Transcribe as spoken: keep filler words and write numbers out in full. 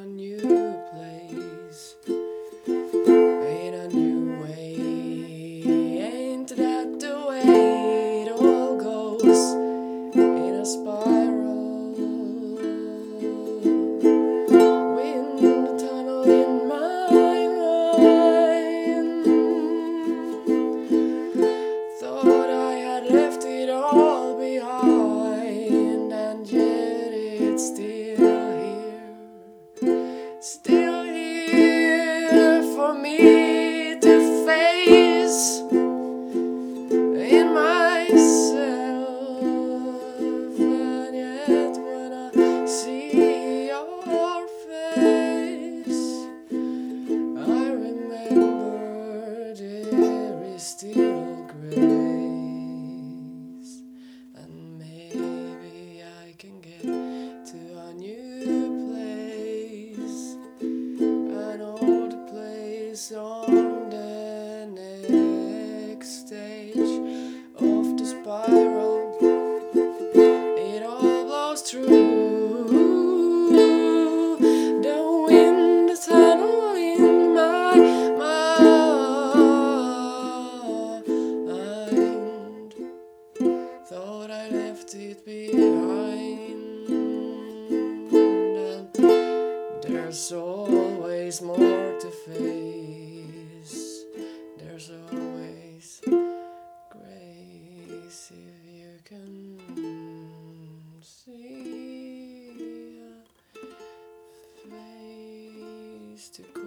new place, in a new way. Ain't that the way it all goes, in a spiral? Wind tunnel in my mind. Thought I had left it all behind, and yet it's still here, still here for me to face in myself. And yet when I see your face, I remember there is still grace, and maybe I can get to a new place, an old place on the next stage of the spiral. It all blows through the wind tunnel in my mind. Thought I left it behind, and there's always more to face. There's always grace if you can see a face to call.